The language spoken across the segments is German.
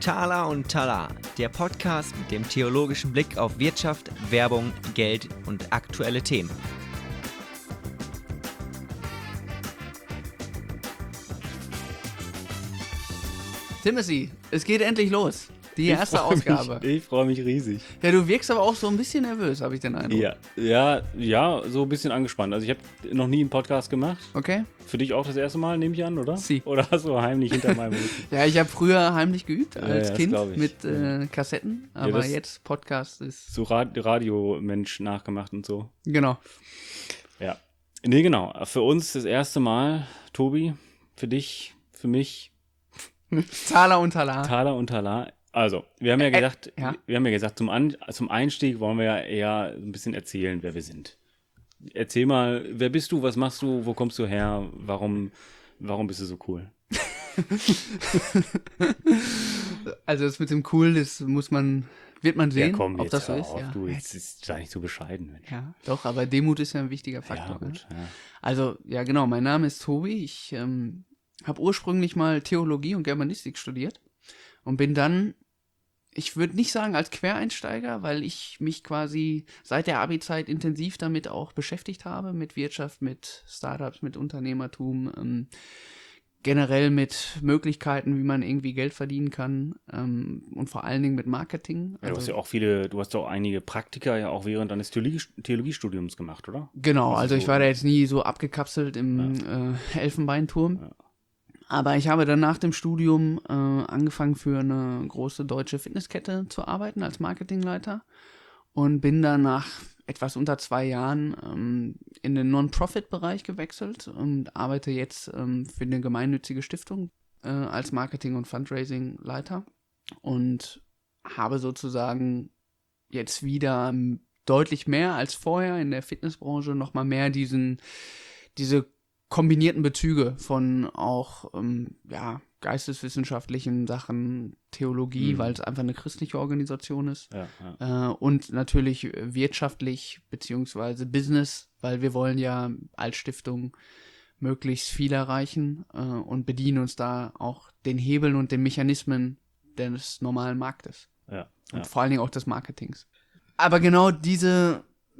Thaler und Talar, der Podcast mit dem theologischen Blick auf Wirtschaft, Werbung, Geld und aktuelle Themen. Timothy, es geht endlich los. Die erste Ausgabe. Ich freue mich riesig. Ja, du wirkst aber auch so ein bisschen nervös, habe ich den Eindruck. Ja, so ein bisschen angespannt. Also ich habe noch nie einen Podcast gemacht. Okay. Für dich auch das erste Mal, nehme ich an, oder? Sie. Oder hast du heimlich hinter meinem Rücken? Ja, ich habe früher heimlich geübt als das Kind glaub ich. mit Kassetten, aber das- jetzt Podcast ist... So Radiomensch nachgemacht und so. Genau. Ja. Nee, genau. Für uns das erste Mal, Tobi, für dich, für mich, Thaler und Talar. Thaler und Talar. Also, wir haben ja gesagt, zum Einstieg wollen wir ja eher so ein bisschen erzählen, wer wir sind. Erzähl mal, wer bist du, was machst du, wo kommst du her, warum bist du so cool? Also das mit dem Cool, das wird man sehen, Ja, komm, ob jetzt das so hör ist. auf, Ja. du, jetzt ist da nicht so bescheiden. Mensch. Ja, doch, aber Demut ist ja ein wichtiger Ja, Faktor. gut. Ne? Ja. Also, ja genau, mein Name ist Tobi. Ich habe ursprünglich mal Theologie und Germanistik studiert und bin dann, ich würde nicht sagen als Quereinsteiger, weil ich mich quasi seit der Abi-Zeit intensiv damit auch beschäftigt habe, mit Wirtschaft, mit Startups, mit Unternehmertum, generell mit Möglichkeiten, wie man irgendwie Geld verdienen kann und vor allen Dingen mit Marketing. Ja, du hast ja auch einige Praktika ja auch während deines Theologiestudiums gemacht, oder? Genau, also ich so- war da jetzt nie so abgekapselt im Elfenbeinturm. Ja. Aber ich habe dann nach dem Studium angefangen für eine große deutsche Fitnesskette zu arbeiten als Marketingleiter und bin dann nach etwas unter 2 Jahren in den Non-Profit-Bereich gewechselt und arbeite jetzt für eine gemeinnützige Stiftung als Marketing- und Fundraising-Leiter und habe sozusagen jetzt wieder deutlich mehr als vorher in der Fitnessbranche nochmal mehr diese kombinierten Bezüge von auch geisteswissenschaftlichen Sachen, Theologie, weil es einfach eine christliche Organisation ist Ja. und natürlich wirtschaftlich beziehungsweise Business, weil wir wollen ja als Stiftung möglichst viel erreichen und bedienen uns da auch den Hebeln und den Mechanismen des normalen Marktes Ja. und vor allen Dingen auch des Marketings. Aber genau diese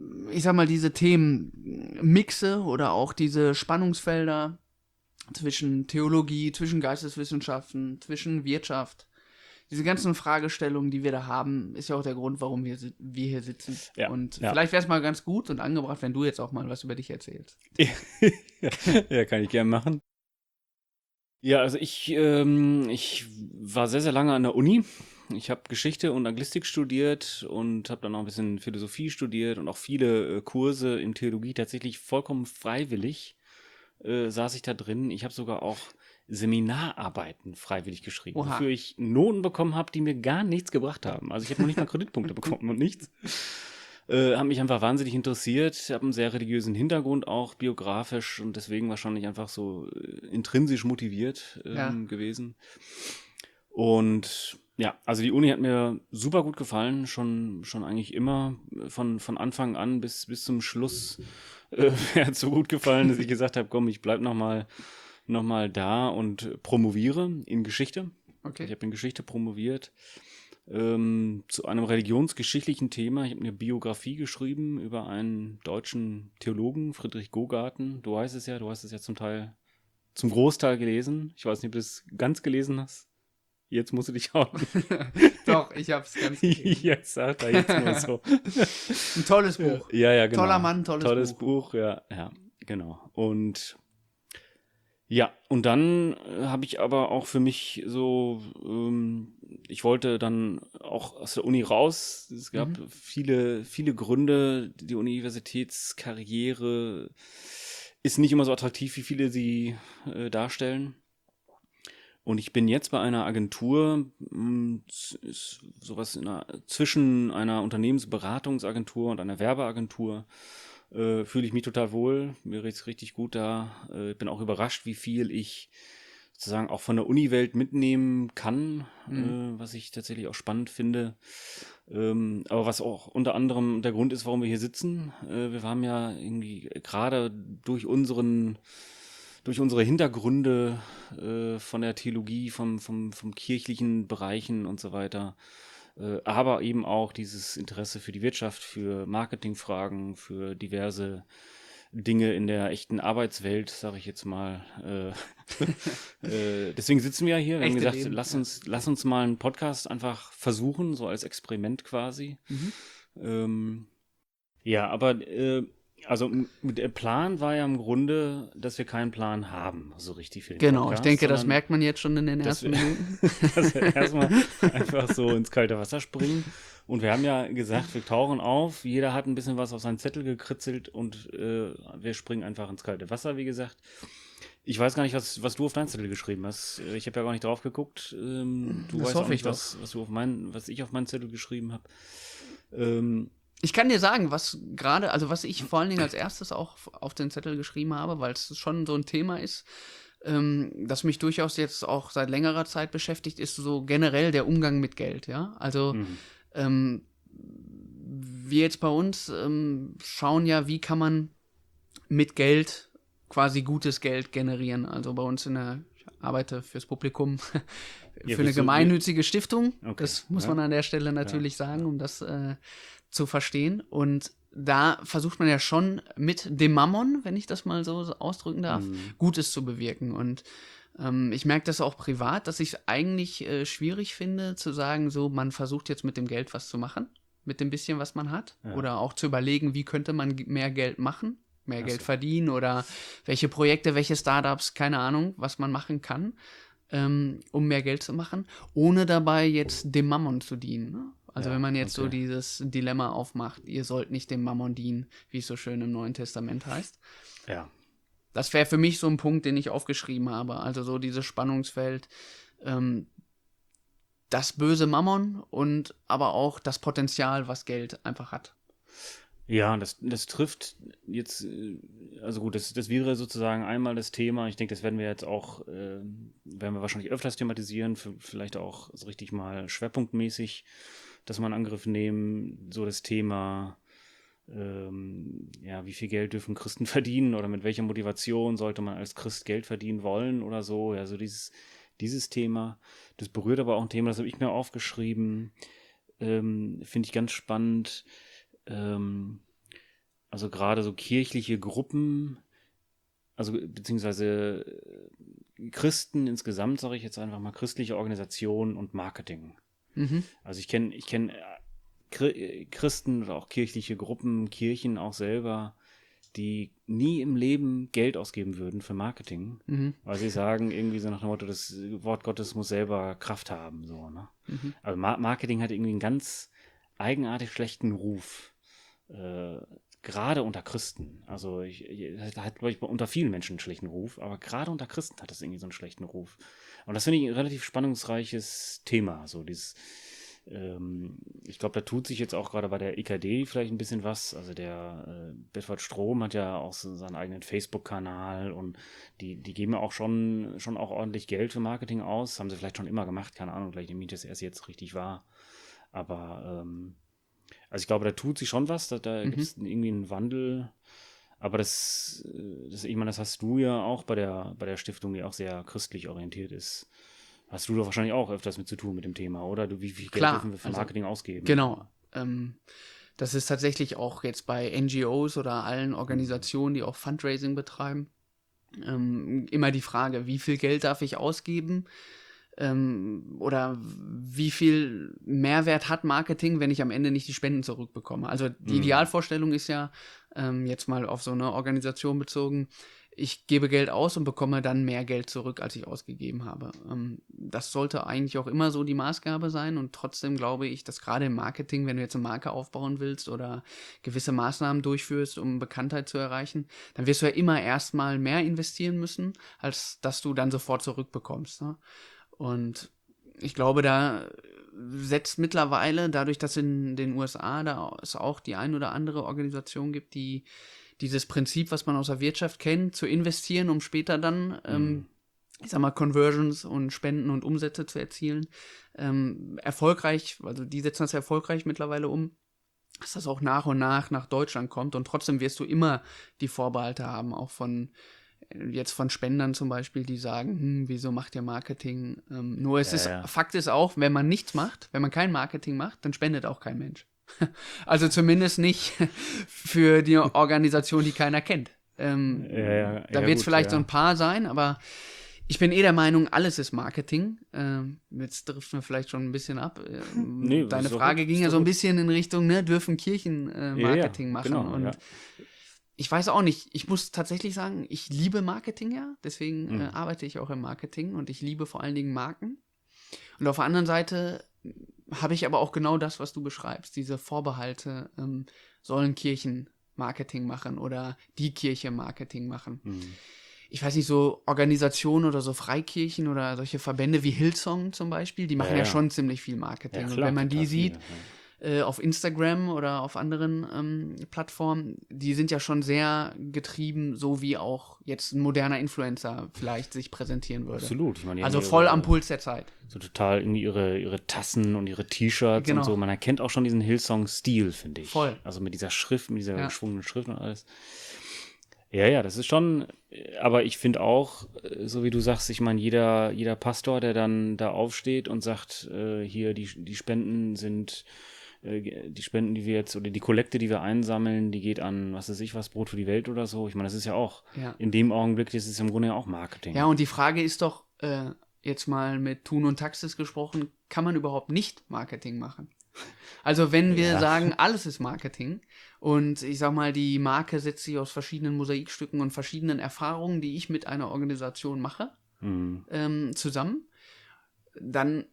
Themenmixe oder auch diese Spannungsfelder zwischen Theologie, zwischen Geisteswissenschaften, zwischen Wirtschaft, diese ganzen Fragestellungen, die wir da haben, ist ja auch der Grund, warum wir hier sitzen. Ja, Und ja. vielleicht wäre es mal ganz gut und angebracht, wenn du jetzt auch mal was über dich erzählst. Ja, kann ich gerne machen. Ja, also ich war sehr, sehr lange an der Uni. Ich habe Geschichte und Anglistik studiert und habe dann auch ein bisschen Philosophie studiert und auch viele Kurse in Theologie tatsächlich vollkommen freiwillig saß ich da drin. Ich habe sogar auch Seminararbeiten freiwillig geschrieben, Oha. wofür ich Noten bekommen habe, die mir gar nichts gebracht haben. Also ich habe noch nicht mal Kreditpunkte bekommen und nichts. Hat mich einfach wahnsinnig interessiert. Ich habe einen sehr religiösen Hintergrund auch biografisch und deswegen wahrscheinlich einfach so intrinsisch motiviert gewesen. Und ja, also die Uni hat mir super gut gefallen, schon eigentlich immer von Anfang an bis zum Schluss mir hat so gut gefallen, dass ich gesagt habe, komm, ich bleib noch mal da und promoviere in Geschichte. Okay. Ich habe in Geschichte promoviert zu einem religionsgeschichtlichen Thema. Ich habe eine Biografie geschrieben über einen deutschen Theologen, Friedrich Gogarten. Du hast es ja zum Großteil gelesen. Ich weiß nicht, ob du es ganz gelesen hast. Jetzt musst du dich auch. Doch, ich hab's ganz gelesen. Jetzt sagt er jetzt nur so. Ein tolles Buch. Ja, genau. Toller Mann, tolles Buch. Ja, genau. Und ja, und dann habe ich aber auch für mich so, ich wollte dann auch aus der Uni raus. Es gab viele Gründe. Die Universitätskarriere ist nicht immer so attraktiv, wie viele sie darstellen. Und ich bin jetzt bei einer Agentur, ist sowas zwischen einer Unternehmensberatungsagentur und einer Werbeagentur. Fühle ich mich total wohl, mir geht's richtig gut da. Bin auch überrascht, wie viel ich sozusagen auch von der Uni-Welt mitnehmen kann, was ich tatsächlich auch spannend finde. Aber was auch unter anderem der Grund ist, warum wir hier sitzen. Wir haben ja irgendwie gerade durch unseren durch unsere Hintergründe von der Theologie, vom kirchlichen Bereichen und so weiter, aber eben auch dieses Interesse für die Wirtschaft, für Marketingfragen, für diverse Dinge in der echten Arbeitswelt, sage ich jetzt mal. Deswegen sitzen wir ja hier. Wir haben Echte gesagt, Leben, lass uns mal einen Podcast einfach versuchen, so als Experiment quasi. Ja, aber also der Plan war ja im Grunde, dass wir keinen Plan haben, so richtig für den Genau, ich Podcast, denke, das sondern merkt man jetzt schon in den dass ersten wir, Minuten. dass wir erstmal einfach so ins kalte Wasser springen. Und wir haben ja gesagt, wir tauchen auf, jeder hat ein bisschen was auf seinen Zettel gekritzelt und wir springen einfach ins kalte Wasser, wie gesagt. Ich weiß gar nicht, was du auf deinen Zettel geschrieben hast. Ich habe ja gar nicht drauf geguckt. Du Das weißt hoffe auch ich nicht, doch. was ich auf meinen Zettel geschrieben habe. Ich kann dir sagen, was ich vor allen Dingen als erstes auch auf den Zettel geschrieben habe, weil es schon so ein Thema ist, das mich durchaus jetzt auch seit längerer Zeit beschäftigt, ist so generell der Umgang mit Geld, ja. Also wir jetzt bei uns schauen ja, wie kann man mit Geld quasi gutes Geld generieren. Also bei uns ich arbeite fürs Publikum Ja, für eine gemeinnützige Stiftung. Okay, Das muss ja. man an der Stelle natürlich sagen, um das zu verstehen. Und da versucht man ja schon mit dem Mammon, wenn ich das mal so ausdrücken darf, Gutes zu bewirken. Und ich merke das auch privat, dass ich es eigentlich schwierig finde, zu sagen, so, man versucht jetzt mit dem Geld was zu machen, mit dem bisschen, was man hat. Ja. Oder auch zu überlegen, wie könnte man mehr Geld machen, mehr Geld verdienen oder welche Projekte, welche Startups, keine Ahnung, was man machen kann, um mehr Geld zu machen, ohne dabei jetzt dem Mammon zu dienen. Ne? Also Ja, wenn man jetzt so okay. dieses Dilemma aufmacht, ihr sollt nicht dem Mammon dienen, wie es so schön im Neuen Testament heißt. Ja. Das wäre für mich so ein Punkt, den ich aufgeschrieben habe. Also so dieses Spannungsfeld, das böse Mammon und aber auch das Potenzial, was Geld einfach hat. Ja, das trifft jetzt, also gut, das wäre sozusagen einmal das Thema. Ich denke, das werden wir jetzt auch, werden wir wahrscheinlich öfters thematisieren, vielleicht auch so richtig mal schwerpunktmäßig, dass wir in Angriff nehmen, so das Thema, ja, wie viel Geld dürfen Christen verdienen oder mit welcher Motivation sollte man als Christ Geld verdienen wollen oder so. Ja, so dieses Thema. Das berührt aber auch ein Thema, das habe ich mir aufgeschrieben, finde ich ganz spannend. Also gerade so kirchliche Gruppen, also beziehungsweise Christen insgesamt, sage ich jetzt einfach mal, christliche Organisationen und Marketing. Also ich kenne Christen oder auch kirchliche Gruppen, Kirchen auch selber, die nie im Leben Geld ausgeben würden für Marketing, weil sie sagen irgendwie so nach dem Motto, das Wort Gottes muss selber Kraft haben, so, ne? Also Marketing hat irgendwie einen ganz eigenartig schlechten Ruf. Gerade unter Christen. Also das hat, glaube ich, unter vielen Menschen einen schlechten Ruf, aber gerade unter Christen hat das irgendwie so einen schlechten Ruf. Und das finde ich ein relativ spannungsreiches Thema. So dieses, ich glaube, da tut sich jetzt auch gerade bei der EKD vielleicht ein bisschen was. Also der Bedford Strom hat ja auch so seinen eigenen Facebook-Kanal und die geben ja auch schon auch ordentlich Geld für Marketing aus. Haben sie vielleicht schon immer gemacht, keine Ahnung, vielleicht nehme ich das erst jetzt richtig wahr. Aber also ich glaube, da tut sich schon was, da gibt es irgendwie einen Wandel. Aber ich meine, das hast du ja auch bei der Stiftung, die auch sehr christlich orientiert ist. Hast du doch wahrscheinlich auch öfters mit zu tun mit dem Thema, oder? Wie viel Geld dürfen wir für Marketing ausgeben? Genau. Das ist tatsächlich auch jetzt bei NGOs oder allen Organisationen, die auch Fundraising betreiben, immer die Frage, wie viel Geld darf ich ausgeben? Oder wie viel Mehrwert hat Marketing, wenn ich am Ende nicht die Spenden zurückbekomme. Also die Idealvorstellung ist ja, jetzt mal auf so eine Organisation bezogen, ich gebe Geld aus und bekomme dann mehr Geld zurück, als ich ausgegeben habe. Das sollte eigentlich auch immer so die Maßgabe sein und trotzdem glaube ich, dass gerade im Marketing, wenn du jetzt eine Marke aufbauen willst oder gewisse Maßnahmen durchführst, um Bekanntheit zu erreichen, dann wirst du ja immer erstmal mehr investieren müssen, als dass du dann sofort zurückbekommst, ne? Und ich glaube, da setzt mittlerweile, dadurch, dass in den USA da es auch die ein oder andere Organisation gibt, die dieses Prinzip, was man aus der Wirtschaft kennt, zu investieren, um später dann, ich sag mal, Conversions und Spenden und Umsätze zu erzielen, erfolgreich, also die setzen das erfolgreich mittlerweile um, dass das auch nach und nach Deutschland kommt und trotzdem wirst du immer die Vorbehalte haben, auch von jetzt von Spendern zum Beispiel, die sagen, wieso macht ihr Marketing? Nur Ja. Fakt ist auch, wenn man nichts macht, wenn man kein Marketing macht, dann spendet auch kein Mensch. Also zumindest nicht für die Organisation, die keiner kennt. Da wird es vielleicht so ein paar sein, aber ich bin der Meinung, alles ist Marketing. Jetzt driften wir vielleicht schon ein bisschen ab. Nee, Deine ist doch Frage gut, ging ist ja doch so ein gut. bisschen in Richtung, ne, dürfen Kirchen Marketing machen? Genau, Und ja. ich weiß auch nicht, ich muss tatsächlich sagen, ich liebe Marketing ja, deswegen arbeite ich auch im Marketing und ich liebe vor allen Dingen Marken. Und auf der anderen Seite habe ich aber auch genau das, was du beschreibst, diese Vorbehalte, sollen Kirchen Marketing machen oder die Kirche Marketing machen. Ich weiß nicht, so Organisationen oder so Freikirchen oder solche Verbände wie Hillsong zum Beispiel, die machen ja schon ziemlich viel Marketing. Ja, Und klar, wenn man die total sieht, viel, auf Instagram oder auf anderen Plattformen, die sind ja schon sehr getrieben, so wie auch jetzt ein moderner Influencer vielleicht sich präsentieren würde. Absolut. Ich meine, die Also haben voll am Puls der Zeit. so total irgendwie ihre Tassen und ihre T-Shirts Genau. und so. Man erkennt auch schon diesen Hillsong-Stil, finde ich. Voll. Also mit dieser Schrift, mit dieser geschwungenen Schrift und alles. Ja, das ist schon, aber ich finde auch, so wie du sagst, ich meine, jeder Pastor, der dann da aufsteht und sagt, hier, die Spenden sind, die Spenden, die wir jetzt, oder die Kollekte, die wir einsammeln, die geht an, was weiß ich was, Brot für die Welt oder so. Ich meine, das ist ja auch, in dem Augenblick, das ist im Grunde ja auch Marketing. Ja, und die Frage ist doch, jetzt mal mit Thun und Taxis gesprochen, kann man überhaupt nicht Marketing machen? Also wenn wir sagen, alles ist Marketing und ich sag mal, die Marke setzt sich aus verschiedenen Mosaikstücken und verschiedenen Erfahrungen, die ich mit einer Organisation mache, zusammen, dann,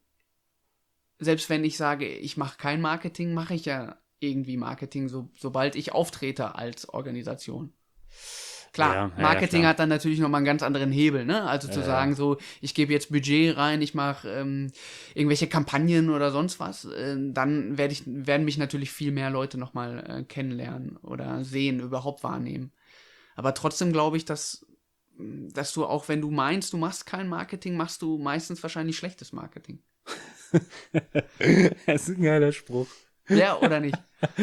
selbst wenn ich sage, ich mache kein Marketing, mache ich ja irgendwie Marketing, sobald ich auftrete als Organisation. Klar, Marketing klar. hat dann natürlich nochmal einen ganz anderen Hebel, ne? Also zu sagen, so, ich gebe jetzt Budget rein, ich mache irgendwelche Kampagnen oder sonst was, dann werden mich natürlich viel mehr Leute nochmal kennenlernen oder sehen, überhaupt wahrnehmen. Aber trotzdem glaube ich, dass du auch, wenn du meinst, du machst kein Marketing, machst du meistens wahrscheinlich schlechtes Marketing. Das ist ein geiler Spruch. Ja, oder nicht?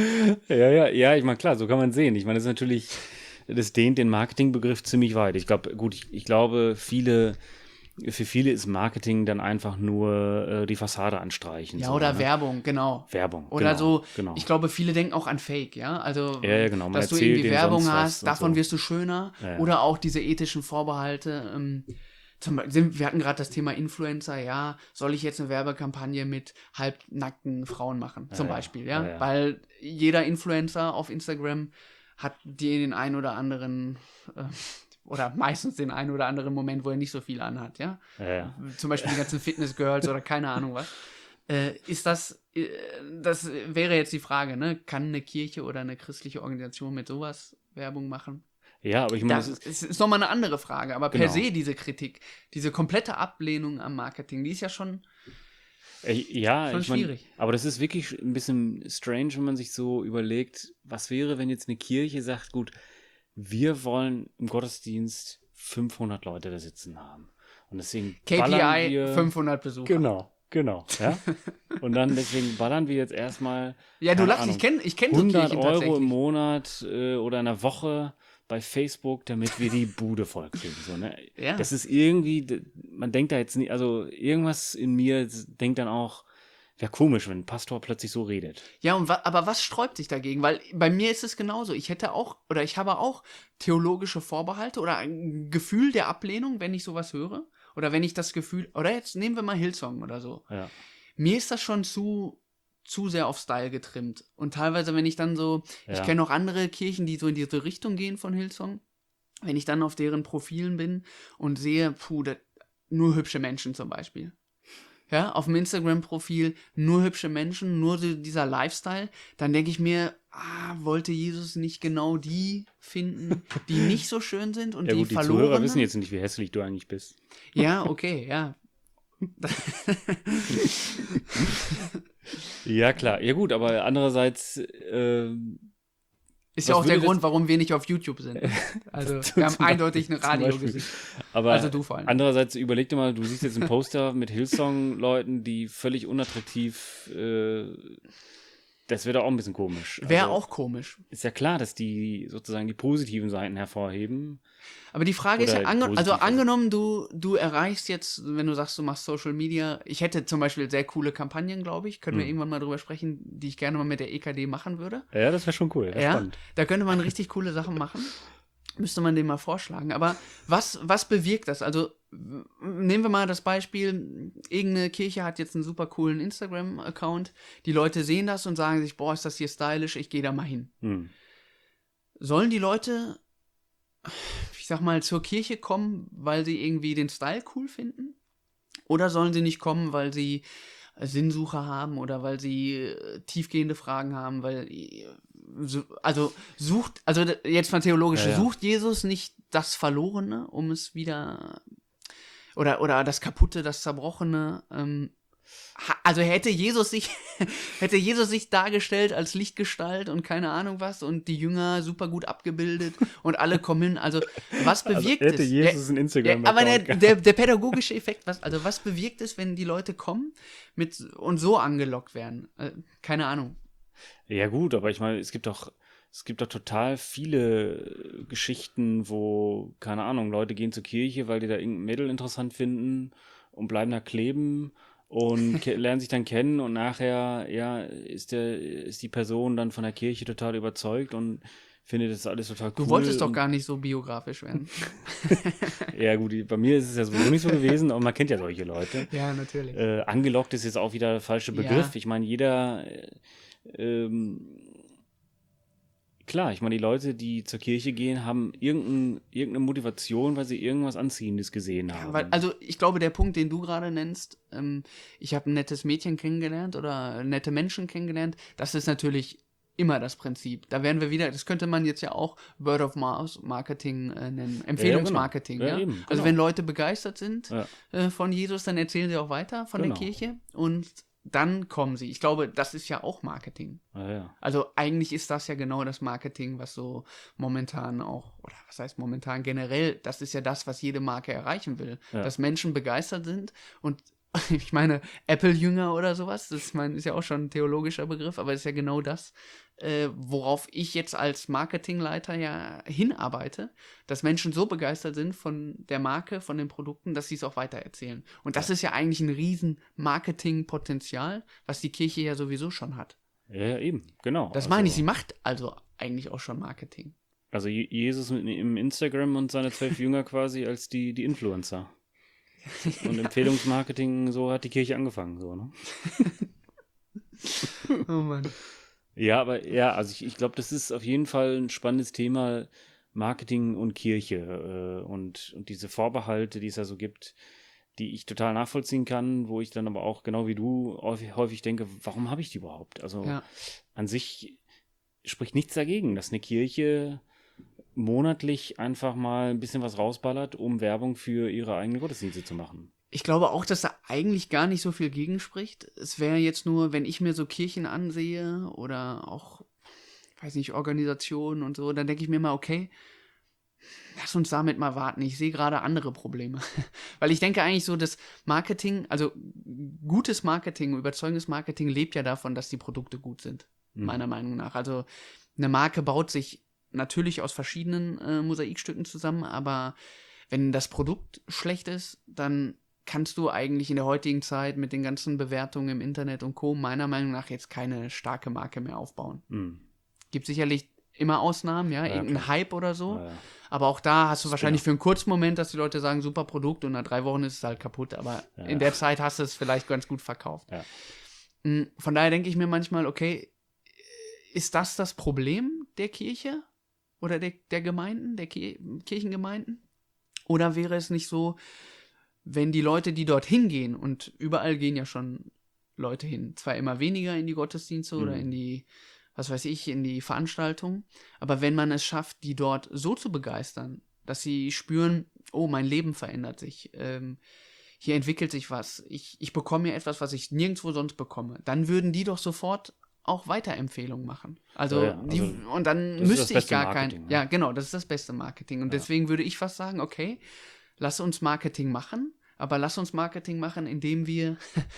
Ja, ich meine, klar, so kann man sehen. Ich meine, das ist natürlich, das dehnt den Marketingbegriff ziemlich weit. Ich glaube, ich glaube, für viele ist Marketing dann einfach nur die Fassade anstreichen. Ja, so, oder ne? Werbung, genau. Werbung, Oder so, genau. Ich glaube, viele denken auch an Fake, ja. Also, Ja, genau. Man dass du erzählt irgendwie denen Werbung sonst was hast, und davon so. wirst du schöner. Ja. Oder auch diese ethischen Vorbehalte. Wir hatten gerade das Thema Influencer, ja. Soll ich jetzt eine Werbekampagne mit halbnackten Frauen machen, zum Beispiel, ja? Ja. Weil jeder Influencer auf Instagram hat den einen oder anderen oder meistens den einen oder anderen Moment, wo er nicht so viel anhat, ja? Ja. Zum Beispiel die ganzen Fitness-Girls oder keine Ahnung was. Das wäre jetzt die Frage, ne? Kann eine Kirche oder eine christliche Organisation mit sowas Werbung machen? Ja, aber ich meine, Das ist nochmal eine andere Frage, aber per Genau. se diese Kritik, diese komplette Ablehnung am Marketing, die ist ja schon schon ich mein, schwierig. Aber das ist wirklich ein bisschen strange, wenn man sich so überlegt, was wäre, wenn jetzt eine Kirche sagt, gut, wir wollen im Gottesdienst 500 Leute da sitzen haben. Und deswegen ballern KPI wir 500 Besucher. Genau, ja. Und dann deswegen ballern wir jetzt erstmal Ja, du keine lachst, Ahnung, ich kenn so 100 Kirchen Euro tatsächlich. im Monat oder in einer Woche bei Facebook, damit wir die Bude voll kriegen. So, ne? Ja. Das ist irgendwie, man denkt da jetzt nicht, also irgendwas in mir denkt dann auch, wäre komisch, wenn ein Pastor plötzlich so redet. Ja, aber was sträubt sich dagegen? Weil bei mir ist es genauso. Ich habe auch theologische Vorbehalte oder ein Gefühl der Ablehnung, wenn ich sowas höre. Oder wenn ich das Gefühl, oder jetzt nehmen wir mal Hillsong oder so. Ja. Mir ist das schon zu sehr auf Style getrimmt. Und teilweise, wenn ich dann so, ich kenne auch andere Kirchen, die so in diese Richtung gehen von Hillsong. Wenn ich dann auf deren Profilen bin und sehe, nur hübsche Menschen zum Beispiel. Ja, auf dem Instagram-Profil nur hübsche Menschen, nur dieser Lifestyle, dann denke ich mir, wollte Jesus nicht genau die finden, die nicht so schön sind und Ja die gut, die Verlorenen? Zuhörer wissen jetzt nicht, wie hässlich du eigentlich bist. Ja, okay, ja. Ja, klar. Ja gut, aber andererseits ist ja was auch der würde Grund, warum wir nicht auf YouTube sind. Also wir haben eindeutig ein Radiogesicht. Aber Also du vor allem. andererseits überleg dir mal, du siehst jetzt ein Poster mit Hillsong-Leuten, die völlig unattraktiv Das wäre doch auch ein bisschen komisch. Wäre Also, auch komisch. ist ja klar, dass die sozusagen die positiven Seiten hervorheben. Aber die Frage ist Oder ja, also positiv. angenommen, du erreichst jetzt, wenn du sagst, du machst Social Media, ich hätte zum Beispiel sehr coole Kampagnen, glaube ich, können wir irgendwann mal drüber sprechen, die ich gerne mal mit der EKD machen würde. Ja, das wäre schon cool. Ja, Spannend. da könnte man richtig coole Sachen machen. Müsste man dem mal vorschlagen. Aber was bewirkt das? Also nehmen wir mal das Beispiel, irgendeine Kirche hat jetzt einen super coolen Instagram-Account. Die Leute sehen das und sagen sich, boah, ist das hier stylisch, ich gehe da mal hin. Sollen die Leute, ich sag mal, zur Kirche kommen, weil sie irgendwie den Style cool finden? Oder sollen sie nicht kommen, weil sie Sinnsuche haben oder weil sie tiefgehende Fragen haben, also jetzt mal theologisch, sucht Jesus nicht das Verlorene, um es wieder, oder das Kaputte, das Zerbrochene, also hätte Jesus sich dargestellt als Lichtgestalt und keine Ahnung was und die Jünger super gut abgebildet und alle kommen hin, also was bewirkt hätte es? Jesus ein Instagram aber der pädagogische Effekt, was bewirkt es, wenn die Leute kommen und so angelockt werden? Keine Ahnung. Ja gut, aber ich meine, es gibt doch total viele Geschichten, wo, keine Ahnung, Leute gehen zur Kirche, weil die da irgendein Mädel interessant finden und bleiben da kleben und lernen sich dann kennen und nachher, ja, ist die Person dann von der Kirche total überzeugt und findet das alles total cool. Du wolltest doch gar nicht so biografisch werden. Ja gut, bei mir ist es ja sowieso nicht so gewesen, aber man kennt ja solche Leute. Ja, natürlich. Angelockt ist jetzt auch wieder der falsche Begriff. Ja. Ich meine, jeder klar, ich meine, die Leute, die zur Kirche gehen, haben irgendeine Motivation, weil sie irgendwas Anziehendes gesehen haben. Also ich glaube, der Punkt, den du gerade nennst, ich habe ein nettes Mädchen kennengelernt oder nette Menschen kennengelernt, das ist natürlich immer das Prinzip. Da wären wir wieder, das könnte man jetzt ja auch Word of Mouth Marketing nennen, Empfehlungsmarketing. Ja, Eben, genau. Also wenn Leute begeistert sind Ja. Von Jesus, dann erzählen sie auch weiter von der Kirche und dann kommen sie. Ich glaube, das ist ja auch Marketing. Ja. Also eigentlich ist das ja genau das Marketing, was so momentan auch, oder was heißt momentan generell, das ist ja das, was jede Marke erreichen will. Ja. Dass Menschen begeistert sind und ich meine, Apple-Jünger oder sowas, ist ja auch schon ein theologischer Begriff, aber ist ja genau das, worauf ich jetzt als Marketingleiter ja hinarbeite, dass Menschen so begeistert sind von der Marke, von den Produkten, dass sie es auch weitererzählen. Und das ist ja eigentlich ein riesen Marketingpotenzial, was die Kirche ja sowieso schon hat. Ja, eben, genau. Das meine ich, sie macht also eigentlich auch schon Marketing. Also Jesus im Instagram und seine 12 Jünger quasi als die Influencer. Und Empfehlungsmarketing, so hat die Kirche angefangen, so, ne? Oh Mann. Ja, aber ja, also ich glaube, das ist auf jeden Fall ein spannendes Thema, Marketing und Kirche und diese Vorbehalte, die es ja so gibt, die ich total nachvollziehen kann, wo ich dann aber auch genau wie du häufig denke, warum habe ich die überhaupt? Also an sich spricht nichts dagegen, dass eine Kirche monatlich einfach mal ein bisschen was rausballert, um Werbung für ihre eigenen Gottesdienste zu machen. Ich glaube auch, dass da eigentlich gar nicht so viel gegenspricht. Es wäre jetzt nur, wenn ich mir so Kirchen ansehe oder auch, weiß nicht, Organisationen und so, dann denke ich mir mal, okay, lass uns damit mal warten. Ich sehe gerade andere Probleme. Weil ich denke eigentlich so, das Marketing, also gutes Marketing, überzeugendes Marketing lebt ja davon, dass die Produkte gut sind, meiner Meinung nach. Also eine Marke baut sich natürlich aus verschiedenen Mosaikstücken zusammen, aber wenn das Produkt schlecht ist, dann kannst du eigentlich in der heutigen Zeit mit den ganzen Bewertungen im Internet und Co. meiner Meinung nach jetzt keine starke Marke mehr aufbauen. Gibt sicherlich immer Ausnahmen, irgendein klar. Hype oder so, aber auch da hast du wahrscheinlich für einen kurzen Moment, dass die Leute sagen, super Produkt und nach 3 Wochen ist es halt kaputt, aber in der Zeit hast du es vielleicht ganz gut verkauft. Von daher denke ich mir manchmal, okay, ist das Problem der Kirche? Oder der Gemeinden, der Kirchengemeinden? Oder wäre es nicht so, wenn die Leute, die dort hingehen, und überall gehen ja schon Leute hin, zwar immer weniger in die Gottesdienste oder in die, was weiß ich, in die Veranstaltungen, aber wenn man es schafft, die dort so zu begeistern, dass sie spüren, oh, mein Leben verändert sich, hier entwickelt sich was, ich bekomme hier etwas, was ich nirgendwo sonst bekomme, dann würden die doch sofort auch Weiterempfehlungen machen. Und dann müsste ich gar kein... Ja, genau, das ist das beste Marketing. Und deswegen würde ich fast sagen, okay, lass uns Marketing machen, aber lass uns Marketing machen, indem wir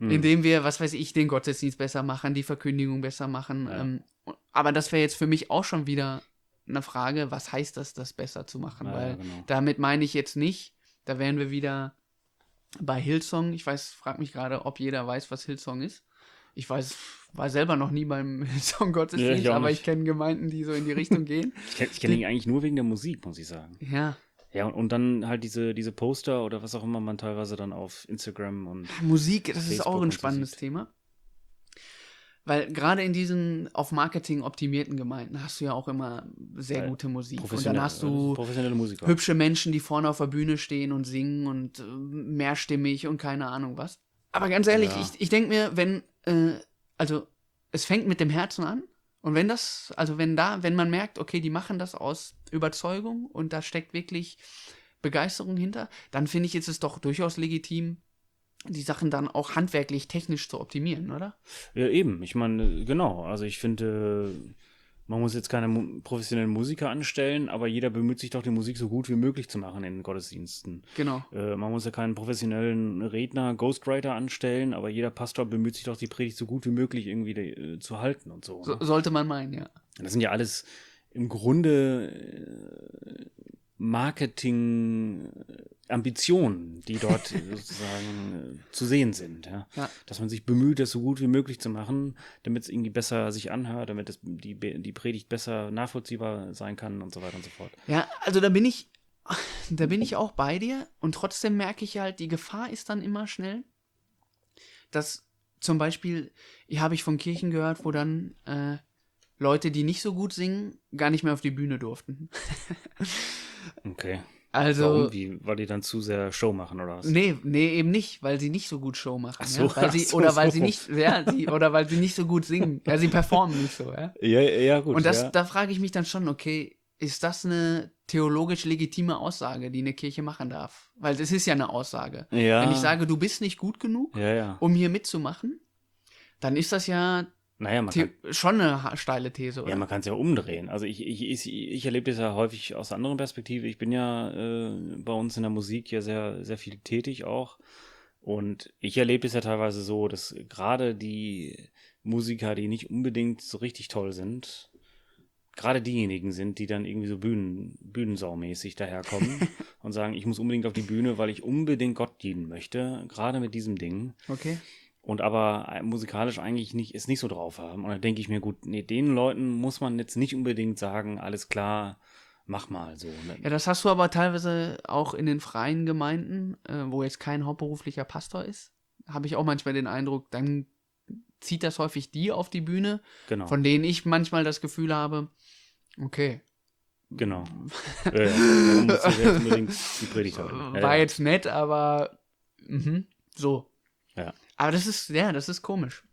indem wir, was weiß ich, den Gottesdienst besser machen, die Verkündigung besser machen. Aber das wäre jetzt für mich auch schon wieder eine Frage, was heißt das besser zu machen? Weil damit meine ich jetzt nicht, da wären wir wieder bei Hillsong. Ich frage mich gerade, ob jeder weiß, was Hillsong ist. Ich war selber noch nie beim Hillsong-Gottesdienst, aber ich kenne Gemeinden, die so in die Richtung gehen. Ich kenne ihn eigentlich nur wegen der Musik, muss ich sagen. Ja. Ja, und dann halt diese Poster oder was auch immer man teilweise dann auf Instagram und Musik, das Facebook ist auch ein spannendes Thema. Weil gerade in diesen auf Marketing optimierten Gemeinden hast du ja auch immer sehr gute Musik. Und dann hast du professionelle Musiker. Hübsche Menschen, die vorne auf der Bühne stehen und singen und mehrstimmig und keine Ahnung was. Aber ganz ehrlich, ich denke mir, also es fängt mit dem Herzen an. Und wenn man merkt, okay, die machen das aus Überzeugung und da steckt wirklich Begeisterung hinter, dann finde ich, ist es doch durchaus legitim, die Sachen dann auch handwerklich, technisch zu optimieren, oder? Ja, eben. Ich meine, genau. Also ich finde, man muss jetzt keine professionellen Musiker anstellen, aber jeder bemüht sich doch, die Musik so gut wie möglich zu machen in Gottesdiensten. Genau. Man muss ja keinen professionellen Redner, Ghostwriter anstellen, aber jeder Pastor bemüht sich doch, die Predigt so gut wie möglich irgendwie zu halten und so. Ne? Sollte man meinen, ja. Das sind ja alles im Grunde Marketing-Ambitionen, die dort sozusagen zu sehen sind. Ja? Dass man sich bemüht, das so gut wie möglich zu machen, damit es irgendwie besser sich anhört, damit die Predigt besser nachvollziehbar sein kann und so weiter und so fort. Ja, also da bin ich auch bei dir und trotzdem merke ich halt, die Gefahr ist dann immer schnell, dass zum Beispiel, habe ich von Kirchen gehört, wo dann Leute, die nicht so gut singen, gar nicht mehr auf die Bühne durften. Okay. Also, warum? Weil die dann zu sehr Show machen, oder was? Nee, eben nicht, weil sie nicht so gut Show machen. Weil sie nicht so gut singen. Ja, sie performen nicht so, ja. Ja, gut. Und da frage ich mich dann schon, okay, ist das eine theologisch legitime Aussage, die eine Kirche machen darf? Weil das ist ja eine Aussage. Ja. Wenn ich sage, du bist nicht gut genug, um hier mitzumachen, dann ist das ja schon eine steile These, oder? Ja, man kann es ja umdrehen. Also ich erlebe das ja häufig aus einer anderen Perspektive. Ich bin ja bei uns in der Musik ja sehr, sehr viel tätig auch. Und ich erlebe es ja teilweise so, dass gerade die Musiker, die nicht unbedingt so richtig toll sind, gerade diejenigen sind, die dann irgendwie so Bühnensaumäßig daherkommen und sagen, ich muss unbedingt auf die Bühne, weil ich unbedingt Gott dienen möchte, gerade mit diesem Ding. Okay. Und aber musikalisch eigentlich es nicht so drauf haben. Und dann denke ich mir, gut, nee, den Leuten muss man jetzt nicht unbedingt sagen, alles klar, mach mal so. Ne? Ja, das hast du aber teilweise auch in den freien Gemeinden, wo jetzt kein hauptberuflicher Pastor ist, habe ich auch manchmal den Eindruck, dann zieht das häufig die auf die Bühne, von denen ich manchmal das Gefühl habe, okay. Genau. Warum musst du jetzt unbedingt die Predigt halten? War jetzt nett, aber so. Ja. Aber das ist komisch.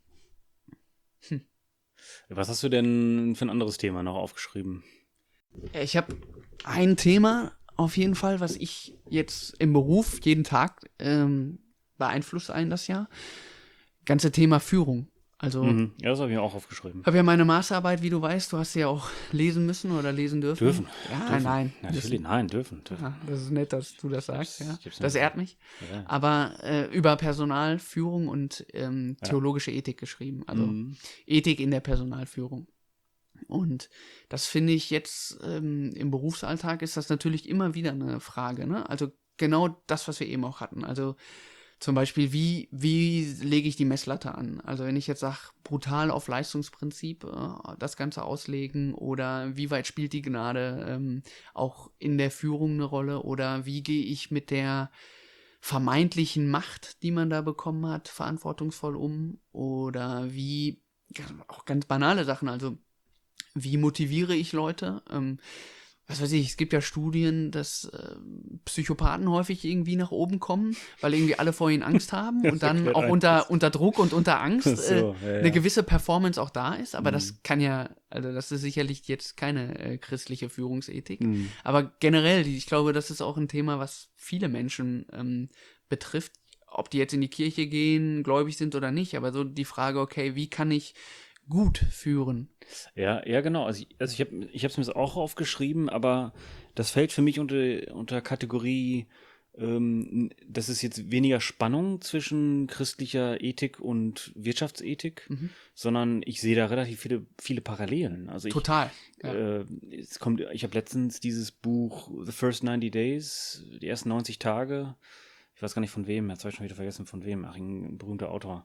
Was hast du denn für ein anderes Thema noch aufgeschrieben? Ich habe ein Thema auf jeden Fall, was ich jetzt im Beruf jeden Tag beeinflusst das Jahr. Ganze Thema Führung. Also, ja, das habe ich auch aufgeschrieben. Habe ja meine Masterarbeit, wie du weißt, du hast sie ja auch lesen müssen oder lesen dürfen. Dürfen. Ja, dürfen. nein. Natürlich, dürfen. Ja, das ist nett, dass du das sagst. Ja. Das ehrt mich. Ja. Aber über Personalführung und theologische Ethik geschrieben. Also Ethik in der Personalführung. Und das finde ich jetzt im Berufsalltag ist das natürlich immer wieder eine Frage. Ne? Also genau das, was wir eben auch hatten. Also zum Beispiel, wie lege ich die Messlatte an? Also wenn ich jetzt sage, brutal auf Leistungsprinzip das Ganze auslegen oder wie weit spielt die Gnade auch in der Führung eine Rolle oder wie gehe ich mit der vermeintlichen Macht, die man da bekommen hat, verantwortungsvoll um oder wie, auch ganz banale Sachen, also wie motiviere ich Leute? Was weiß ich, es gibt ja Studien, dass Psychopathen häufig irgendwie nach oben kommen, weil irgendwie alle vor ihnen Angst haben und dann auch unter Druck und unter Angst eine gewisse Performance auch da ist. Aber das kann ja, also das ist sicherlich jetzt keine christliche Führungsethik. Aber generell, ich glaube, das ist auch ein Thema, was viele Menschen betrifft, ob die jetzt in die Kirche gehen, gläubig sind oder nicht. Aber so die Frage, okay, wie kann ich gut führen? Ja, genau. Also ich habe es mir auch aufgeschrieben, aber das fällt für mich unter Kategorie das ist jetzt weniger Spannung zwischen christlicher Ethik und Wirtschaftsethik, sondern ich sehe da relativ viele Parallelen. Also Total. Ja. Ich habe letztens dieses Buch The First 90 Days, die ersten 90 Tage, ich weiß gar nicht von wem, jetzt habe ich schon wieder vergessen von wem, ein berühmter Autor.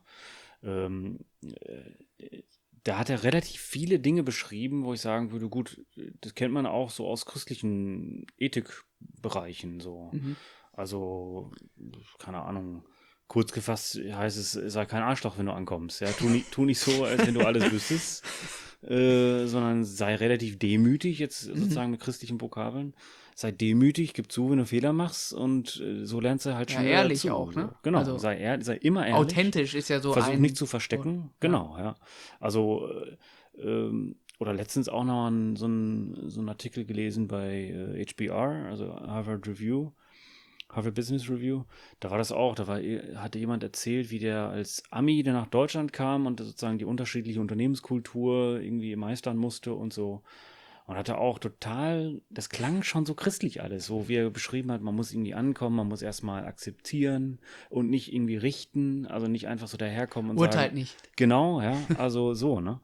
Da hat er relativ viele Dinge beschrieben, wo ich sagen würde, gut, das kennt man auch so aus christlichen Ethikbereichen so. Also, keine Ahnung, kurz gefasst heißt es, sei kein Arschloch, wenn du ankommst. Ja? Tu nicht so, als wenn du alles wüsstest, sondern sei relativ demütig, jetzt sozusagen mit christlichen Vokabeln. Sei demütig, gib zu, wenn du Fehler machst und so lernst du halt Ja, schneller ehrlich dazu. auch, ne? Genau, Also sei immer ehrlich. authentisch ist ja so Versuch ein nicht zu verstecken. Genau, ja. Also, oder letztens auch noch so einen Artikel gelesen bei HBR, also Harvard Business Review. Da war das auch, hatte jemand erzählt, wie der als Ami, der nach Deutschland kam und sozusagen die unterschiedliche Unternehmenskultur irgendwie meistern musste und so. Und hatte auch das klang schon so christlich alles, so wie er beschrieben hat, man muss irgendwie ankommen, man muss erstmal akzeptieren und nicht irgendwie richten, also nicht einfach so daherkommen und Urteilt sagen. nicht. Genau, ja, also so, ne?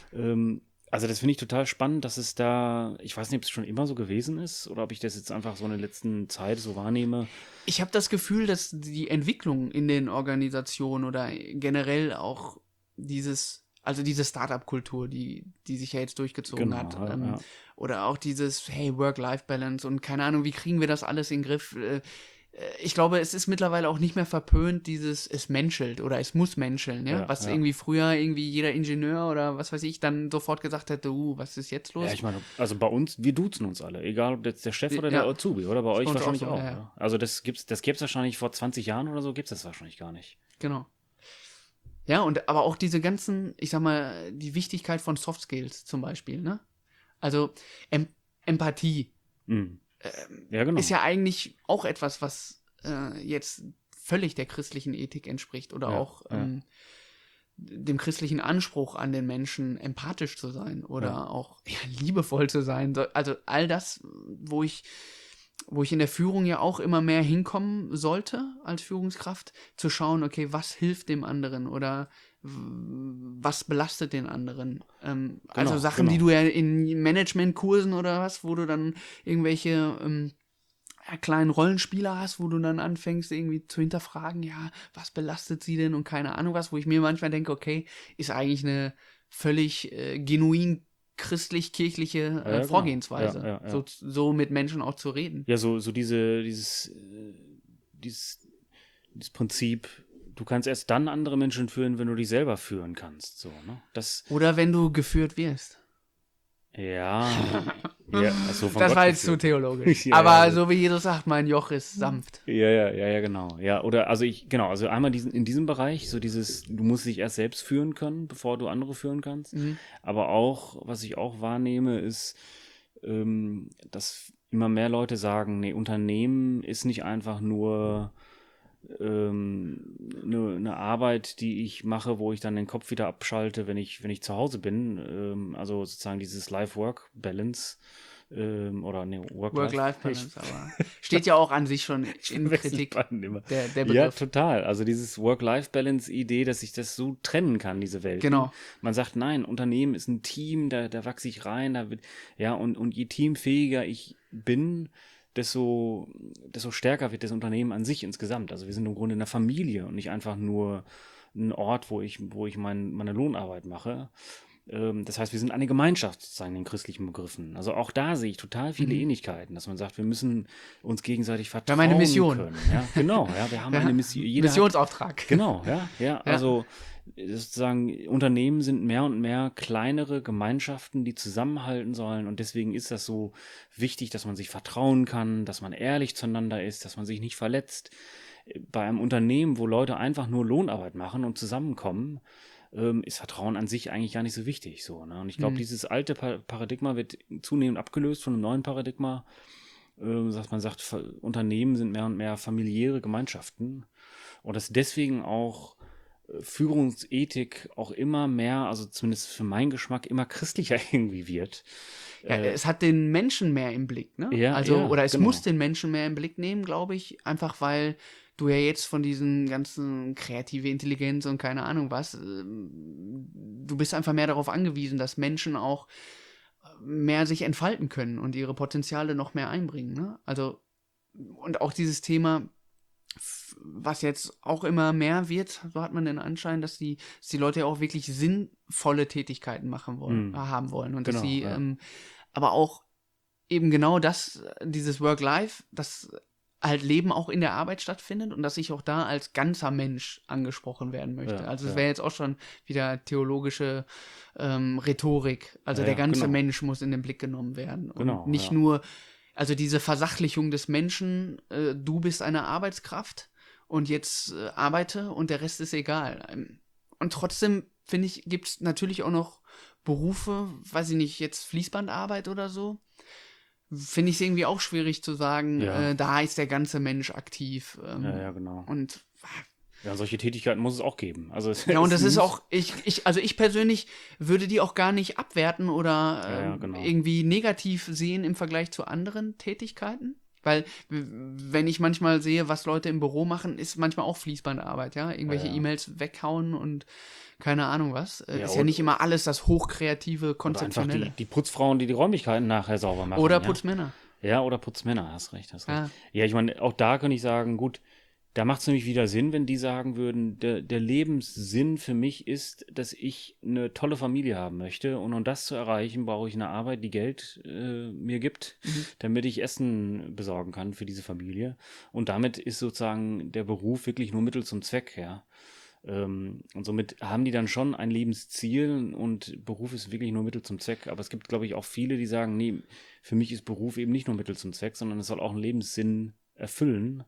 Also das finde ich total spannend, dass es da, ich weiß nicht, ob es schon immer so gewesen ist oder ob ich das jetzt einfach so in der letzten Zeit so wahrnehme. Ich habe das Gefühl, dass die Entwicklung in den Organisationen oder generell auch diese Startup-Kultur, die sich ja jetzt durchgezogen Genau, hat, ja. oder auch dieses, hey, Work-Life-Balance und keine Ahnung, wie kriegen wir das alles in den Griff? Ich glaube, es ist mittlerweile auch nicht mehr verpönt, es menschelt oder es muss menscheln, ja? Ja, Was ja. irgendwie früher irgendwie jeder Ingenieur oder was weiß ich dann sofort gesagt hätte, was ist jetzt los? Ja, ich meine, also bei uns, wir duzen uns alle, egal ob jetzt der Chef oder der Ja. Azubi, oder bei euch bei uns auch wahrscheinlich so, auch. ja, ja. Ja. Also das gibt's wahrscheinlich vor 20 Jahren oder so, gibt's das wahrscheinlich gar nicht. Genau. Ja, aber auch diese ganzen, ich sag mal, die Wichtigkeit von Soft Skills zum Beispiel, ne? Also Empathie Ja, genau. ist ja eigentlich auch etwas, was jetzt völlig der christlichen Ethik entspricht oder Ja, auch ja. dem christlichen Anspruch an den Menschen, empathisch zu sein oder Ja. auch liebevoll zu sein. Also all das, wo ich in der Führung ja auch immer mehr hinkommen sollte als Führungskraft, zu schauen, okay, was hilft dem anderen oder was belastet den anderen. Also Sachen, die du ja in Managementkursen oder was, wo du dann irgendwelche kleinen Rollenspieler hast, wo du dann anfängst irgendwie zu hinterfragen, ja, was belastet sie denn und keine Ahnung was, wo ich mir manchmal denke, okay, ist eigentlich eine völlig genuin christlich-kirchliche Ja, Vorgehensweise, genau. Ja. so mit Menschen auch zu reden. Ja, so dieses Prinzip, du kannst erst dann andere Menschen führen, wenn du dich selber führen kannst. So, ne? Oder wenn du geführt wirst. Ja, also von Das Gott war jetzt zu geführt. theologisch. Ja, Aber also- so wie Jesus sagt, mein Joch ist sanft. Ja, genau. Ja, oder also also einmal in diesem Bereich, so dieses, du musst dich erst selbst führen können, bevor du andere führen kannst. Aber auch, was ich auch wahrnehme, ist, dass immer mehr Leute sagen, nee, Unternehmen ist nicht einfach nur eine Arbeit, die ich mache, wo ich dann den Kopf wieder abschalte, wenn ich zu Hause bin. Also sozusagen dieses Life-Work-Balance oder ne, Work-Life-Balance, aber steht ja auch an sich schon in Kritik, der Begriff. Ja, total. Also dieses Work-Life-Balance-Idee, dass ich das so trennen kann, diese Welt. Genau. Man sagt, nein, Unternehmen ist ein Team, da wachse ich rein, und je teamfähiger ich bin, desto stärker wird das Unternehmen an sich insgesamt. Also wir sind im Grunde eine Familie und nicht einfach nur ein Ort, wo ich meine Lohnarbeit mache. Das heißt, wir sind eine Gemeinschaft, sozusagen, in den christlichen Begriffen. Also auch da sehe ich total viele Ähnlichkeiten, dass man sagt, wir müssen uns gegenseitig vertrauen Wir haben eine Mission. können. Ja, genau, ja, wir haben eine Mission. Missionsauftrag. Genau, ja. Also sozusagen, Unternehmen sind mehr und mehr kleinere Gemeinschaften, die zusammenhalten sollen. Und deswegen ist das so wichtig, dass man sich vertrauen kann, dass man ehrlich zueinander ist, dass man sich nicht verletzt. Bei einem Unternehmen, wo Leute einfach nur Lohnarbeit machen und zusammenkommen, ist Vertrauen an sich eigentlich gar nicht so wichtig. So, ne? Und ich glaube, dieses alte Paradigma wird zunehmend abgelöst von einem neuen Paradigma. Man sagt, Unternehmen sind mehr und mehr familiäre Gemeinschaften. Und dass deswegen auch Führungsethik auch immer mehr, also zumindest für meinen Geschmack, immer christlicher irgendwie wird. Ja, es hat den Menschen mehr im Blick, ne? Ja, Also, ja, oder es genau. muss den Menschen mehr im Blick nehmen, glaube ich, einfach weil du ja jetzt von diesen ganzen kreative Intelligenz und keine Ahnung was, du bist einfach mehr darauf angewiesen, dass Menschen auch mehr sich entfalten können und ihre Potenziale noch mehr einbringen, ne? Also, und auch dieses Thema, was jetzt auch immer mehr wird, so hat man den Anschein, dass die Leute ja auch wirklich sinnvolle Tätigkeiten machen wollen, haben wollen. Und dass Genau, sie ja. aber auch eben genau das, dieses Work-Life, das halt Leben auch in der Arbeit stattfindet und dass ich auch da als ganzer Mensch angesprochen werden möchte. Ja, Also es ja. wäre jetzt auch schon wieder theologische Rhetorik. Also Ja, der ja, ganze genau. Mensch muss in den Blick genommen werden. Genau, Und nicht ja. nur, also diese Versachlichung des Menschen, du bist eine Arbeitskraft und jetzt arbeite und der Rest ist egal. Und trotzdem, finde ich, gibt es natürlich auch noch Berufe, weiß ich nicht, jetzt Fließbandarbeit oder so, finde ich es irgendwie auch schwierig zu sagen, Ja. da ist der ganze Mensch aktiv. Ja, genau. Und Ja, solche Tätigkeiten muss es auch geben. Also es ja, und das ist nicht- auch, also ich persönlich würde die auch gar nicht abwerten oder Ja, genau. irgendwie negativ sehen im Vergleich zu anderen Tätigkeiten. Weil, wenn ich manchmal sehe, was Leute im Büro machen, ist manchmal auch Fließbandarbeit, ja. Irgendwelche Ja. E-Mails weghauen und keine Ahnung was. Ja, Ist ja nicht immer alles das hochkreative, Oder einfach konzeptionelle. die Putzfrauen, die Räumlichkeiten nachher sauber machen. Oder ja? Putzmänner. Ja, oder Putzmänner, hast recht. Ja. Ja, ich meine, auch da kann ich sagen, gut, da macht es nämlich wieder Sinn, wenn die sagen würden, der Lebenssinn für mich ist, dass ich eine tolle Familie haben möchte und um das zu erreichen, brauche ich eine Arbeit, die Geld mir gibt, damit ich Essen besorgen kann für diese Familie. Und damit ist sozusagen der Beruf wirklich nur Mittel zum Zweck, ja. Und somit haben die dann schon ein Lebensziel und Beruf ist wirklich nur Mittel zum Zweck. Aber es gibt, glaube ich, auch viele, die sagen, nee, für mich ist Beruf eben nicht nur Mittel zum Zweck, sondern es soll auch einen Lebenssinn erfüllen.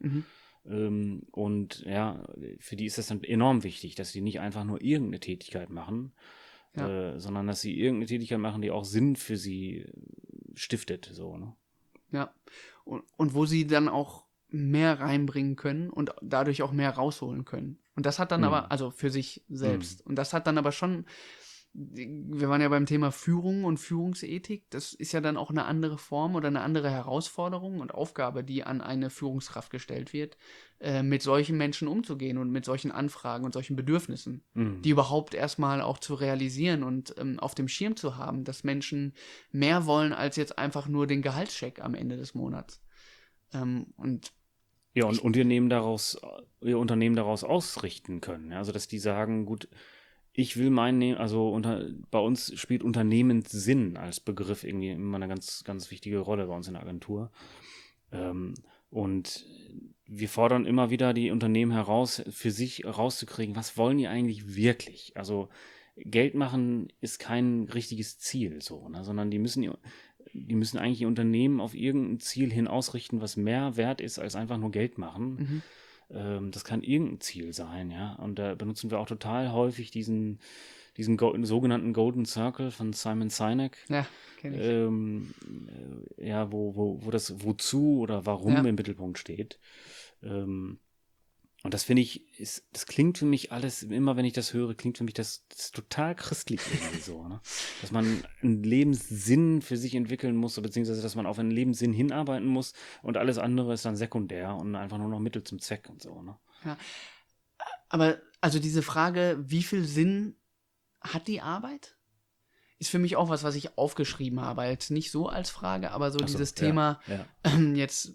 Und ja, für die ist das dann enorm wichtig, dass sie nicht einfach nur irgendeine Tätigkeit machen, sondern dass sie irgendeine Tätigkeit machen, die auch Sinn für sie stiftet. So, ne? Ja. Und wo sie dann auch mehr reinbringen können und dadurch auch mehr rausholen können. Und das hat dann aber, also für sich selbst. Und das hat dann aber schon, wir waren ja beim Thema Führung und Führungsethik, das ist ja dann auch eine andere Form oder eine andere Herausforderung und Aufgabe, die an eine Führungskraft gestellt wird, mit solchen Menschen umzugehen und mit solchen Anfragen und solchen Bedürfnissen, die überhaupt erstmal auch zu realisieren und auf dem Schirm zu haben, dass Menschen mehr wollen als jetzt einfach nur den Gehaltscheck am Ende des Monats. Und Ja, und ihr Unternehmen daraus ausrichten können. Ja? Also, dass die sagen, gut, ich will bei uns spielt Unternehmenssinn als Begriff irgendwie immer eine ganz, ganz wichtige Rolle bei uns in der Agentur. Und wir fordern immer wieder die Unternehmen heraus, für sich rauszukriegen, was wollen die eigentlich wirklich? Also Geld machen ist kein richtiges Ziel, so, ne? Sondern die müssen eigentlich ihr Unternehmen auf irgendein Ziel hin ausrichten, was mehr wert ist als einfach nur Geld machen. Das kann irgendein Ziel sein, ja. Und da benutzen wir auch total häufig diesen sogenannten Golden Circle von Simon Sinek. ja, kenne ich. Ja, wo das Wozu oder Warum Ja. im Mittelpunkt steht. Und das finde ich, das klingt für mich alles, immer wenn ich das höre, klingt für mich das total christlich irgendwie so, ne? Dass man einen Lebenssinn für sich entwickeln muss, beziehungsweise dass man auf einen Lebenssinn hinarbeiten muss und alles andere ist dann sekundär und einfach nur noch Mittel zum Zweck und so, ne? Ja. Aber also diese Frage, wie viel Sinn hat die Arbeit? Ist für mich auch was ich aufgeschrieben habe. Jetzt nicht so als Frage, aber so Ach so, dieses ja, Thema, ja. jetzt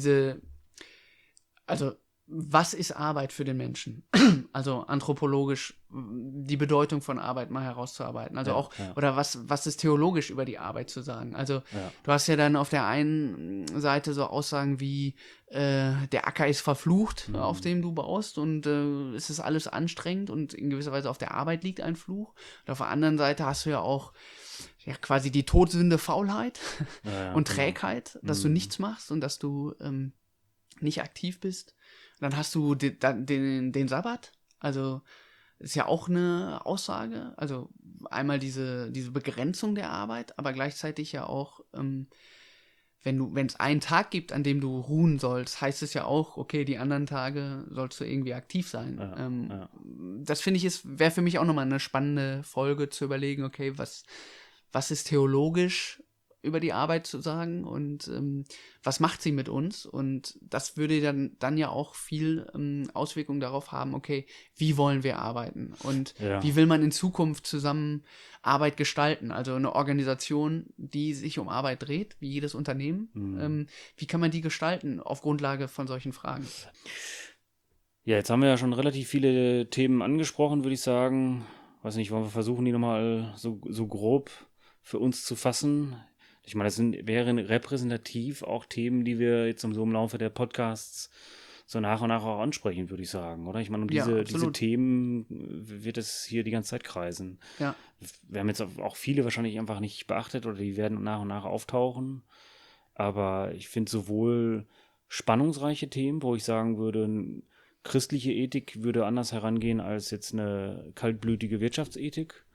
also was ist Arbeit für den Menschen? Also anthropologisch die Bedeutung von Arbeit mal herauszuarbeiten. Also Ja, auch, ja. oder was ist theologisch über die Arbeit zu sagen? Also Ja. du hast ja dann auf der einen Seite so Aussagen wie der Acker ist verflucht, auf dem du baust und es ist alles anstrengend und in gewisser Weise auf der Arbeit liegt ein Fluch. Und auf der anderen Seite hast du ja auch quasi die Todsünde Faulheit Ja, und genau. Trägheit, dass du nichts machst und dass du nicht aktiv bist. Dann hast du den Sabbat, also ist ja auch eine Aussage, also einmal diese Begrenzung der Arbeit, aber gleichzeitig ja auch wenn es einen Tag gibt, an dem du ruhen sollst, heißt es ja auch, okay, die anderen Tage sollst du irgendwie aktiv sein. Ja. Das finde ich, wäre für mich auch nochmal eine spannende Folge zu überlegen, okay, was ist theologisch über die Arbeit zu sagen und was macht sie mit uns? Und das würde dann ja auch viel Auswirkungen darauf haben, okay, wie wollen wir arbeiten und wie will man in Zukunft zusammen Arbeit gestalten? Also eine Organisation, die sich um Arbeit dreht, wie jedes Unternehmen, wie kann man die gestalten auf Grundlage von solchen Fragen? Ja, jetzt haben wir ja schon relativ viele Themen angesprochen, würde ich sagen. Weiß nicht, wollen wir versuchen, die nochmal so grob für uns zu fassen? Ich meine, das wären repräsentativ auch Themen, die wir jetzt so im Laufe der Podcasts so nach und nach auch ansprechen, würde ich sagen, oder? Ich meine, um diese Themen wird es hier die ganze Zeit kreisen. Ja. Wir haben jetzt auch viele wahrscheinlich einfach nicht beachtet oder die werden nach und nach auftauchen. Aber ich finde sowohl spannungsreiche Themen, wo ich sagen würde, christliche Ethik würde anders herangehen als jetzt eine kaltblütige Wirtschaftsethik.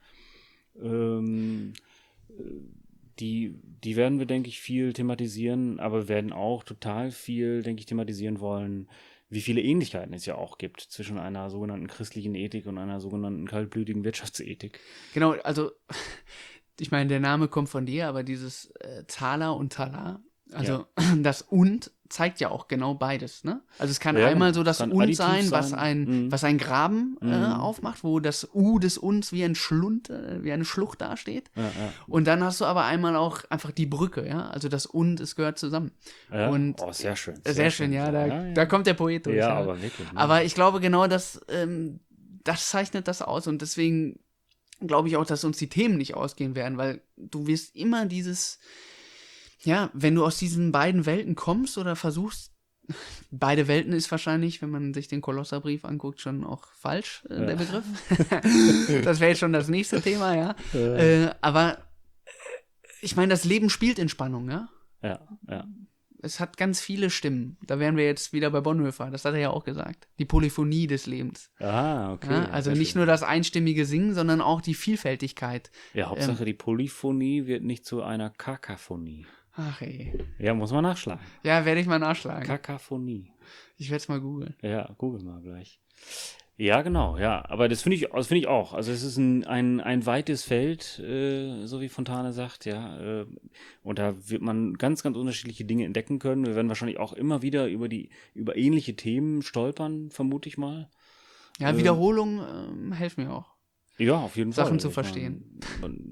Die werden wir, denke ich, viel thematisieren, aber wir werden auch total viel, denke ich, thematisieren wollen, wie viele Ähnlichkeiten es ja auch gibt zwischen einer sogenannten christlichen Ethik und einer sogenannten kaltblütigen Wirtschaftsethik. Genau, also ich meine, der Name kommt von dir, aber dieses Thaler und Talar, also das und zeigt ja auch genau beides, ne? Also es kann einmal so das Und sein, was ein Graben aufmacht, wo das U des Uns wie ein Schlund, wie eine Schlucht dasteht. Ja. Und dann hast du aber einmal auch einfach die Brücke, ja? Also das Und, es gehört zusammen. Ja. Und sehr schön. Sehr schön, ja. Da kommt der Poet durch. Ja, aber wirklich. Ne? Aber ich glaube genau, das zeichnet das aus und deswegen glaube ich auch, dass uns die Themen nicht ausgehen werden, weil du wirst immer wenn du aus diesen beiden Welten kommst oder versuchst, beide Welten ist wahrscheinlich, wenn man sich den Kolosserbrief anguckt, schon auch falsch, der Begriff. Das wäre jetzt schon das nächste Thema, ja. Aber ich meine, das Leben spielt in Spannung, ja. Ja. Es hat ganz viele Stimmen. Da wären wir jetzt wieder bei Bonhoeffer, das hat er ja auch gesagt. Die Polyphonie des Lebens. Ah, okay. Ja, also nicht nur das einstimmige Singen, sondern auch die Vielfältigkeit. Ja, Hauptsache die Polyphonie wird nicht zu einer Kakaphonie. Ach ey. Ja, muss man nachschlagen. Ja, werde ich mal nachschlagen. Kakaphonie. Ich werde es mal googeln. Ja, google mal gleich. Ja, genau, ja. Aber das finde ich auch. Also es ist ein weites Feld, so wie Fontane sagt, ja. Und da wird man ganz, ganz unterschiedliche Dinge entdecken können. Wir werden wahrscheinlich auch immer wieder über ähnliche Themen stolpern, vermute ich mal. Ja, Wiederholungen helfen mir auch. Ja, auf jeden Fall. Sachen zu verstehen.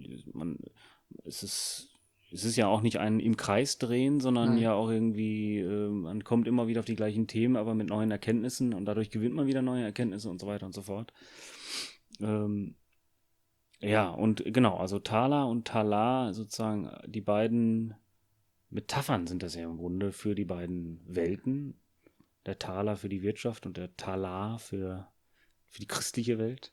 Es ist ja auch nicht ein im Kreis drehen, sondern ja auch irgendwie, man kommt immer wieder auf die gleichen Themen, aber mit neuen Erkenntnissen und dadurch gewinnt man wieder neue Erkenntnisse und so weiter und so fort. Ja, und genau, also Thaler und Talar, sozusagen die beiden Metaphern sind das ja im Grunde für die beiden Welten. Der Thaler für die Wirtschaft und der Talar für die christliche Welt.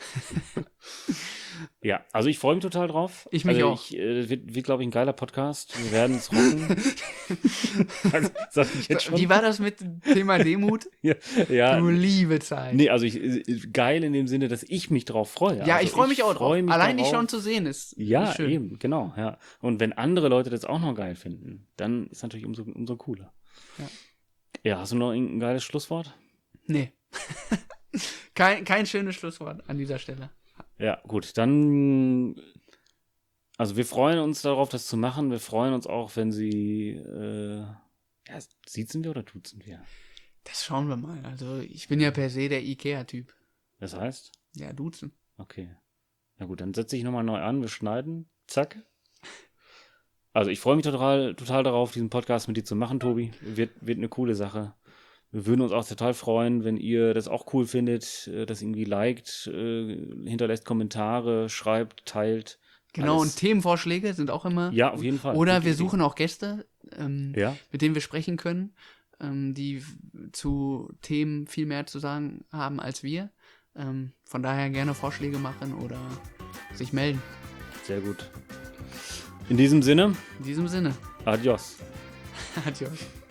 Ja, also ich freue mich total drauf. Ich mich auch. Wird glaube ich, ein geiler Podcast. Wir werden es rocken. Sag ich jetzt schon. Wie war das mit dem Thema Demut? Ja. Du liebe Zeit. Nee, also geil in dem Sinne, dass ich mich drauf freue. Ja, also ich freue mich auch drauf. Allein dich schon zu sehen ist schön. Eben, genau. Ja. Und wenn andere Leute das auch noch geil finden, dann ist natürlich umso cooler. Ja, hast du noch ein geiles Schlusswort? Nee. Kein schönes Schlusswort an dieser Stelle. Ja, gut, dann, also wir freuen uns darauf, das zu machen. Wir freuen uns auch, wenn Sie, siezen wir oder duzen wir? Das schauen wir mal. Also ich bin ja per se der Ikea-Typ. Das heißt? Ja, duzen. Okay. Na gut, dann setze ich nochmal neu an, wir schneiden, zack. Also ich freue mich total darauf, diesen Podcast mit dir zu machen, Tobi. Wird eine coole Sache. Wir würden uns auch total freuen, wenn ihr das auch cool findet, das irgendwie liked, hinterlässt Kommentare, schreibt, teilt. Genau, alles. Und Themenvorschläge sind auch immer. Ja, auf jeden Fall. Oder wir suchen auch Gäste, mit denen wir sprechen können, die zu Themen viel mehr zu sagen haben als wir. Von daher gerne Vorschläge machen oder sich melden. Sehr gut. In diesem Sinne. In diesem Sinne. Adios. Adios.